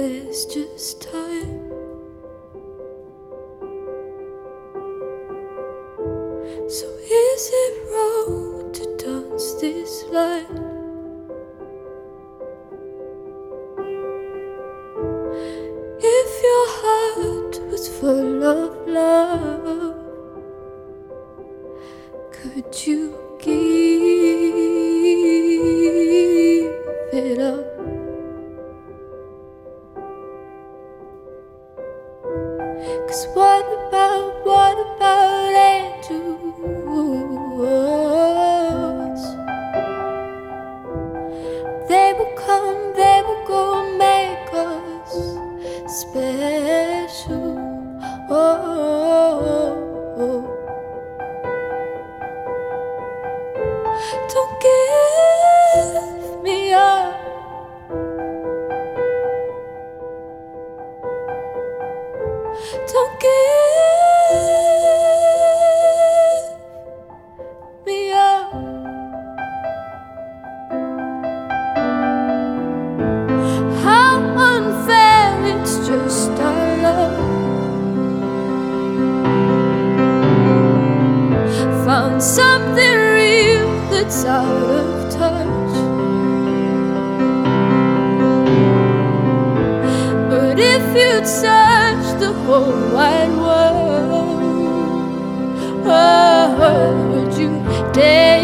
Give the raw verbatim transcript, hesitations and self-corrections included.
there's just time. So is it wrong to dance this line? If your heart was full of love, could you give it up? 'Cause what about, what about angels? They will come, they will go, make us special. Oh, oh, oh. Don't give me up. Don't give me up. How unfair, it's just our love. Found something real that's out of touch. But if you'd search the whole wide world, oh, would you dare?